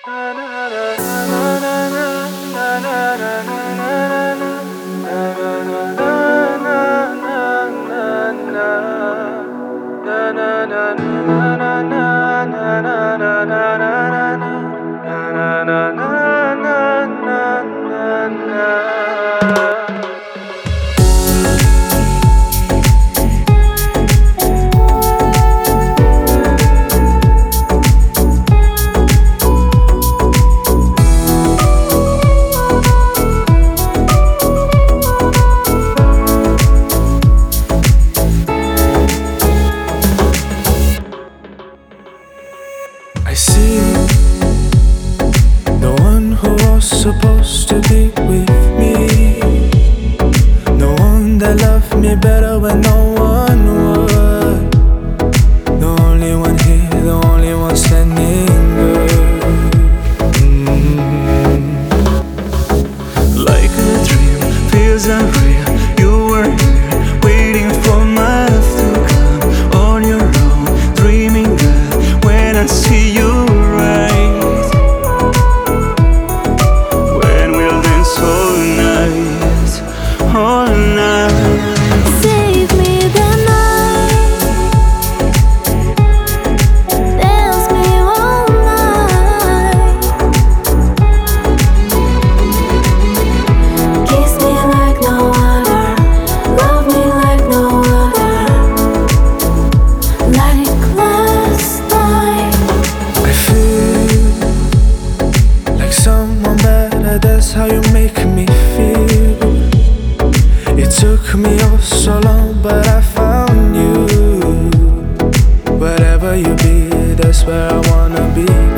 I see the one who was supposed to be with me, the one that loved me better when no one would, the only one here, the only one standing good. Like a dream, feels unreal. You were here, waiting for my love to come on your own, dreaming that when I see you right, when we'll dance all night, all night. Save me the night, dance me all night, kiss me like no other, love me like no other, like last night. I feel like someone better, that's how you make me feel. It took me oh so long, but I found you. Wherever you be, that's where I wanna be.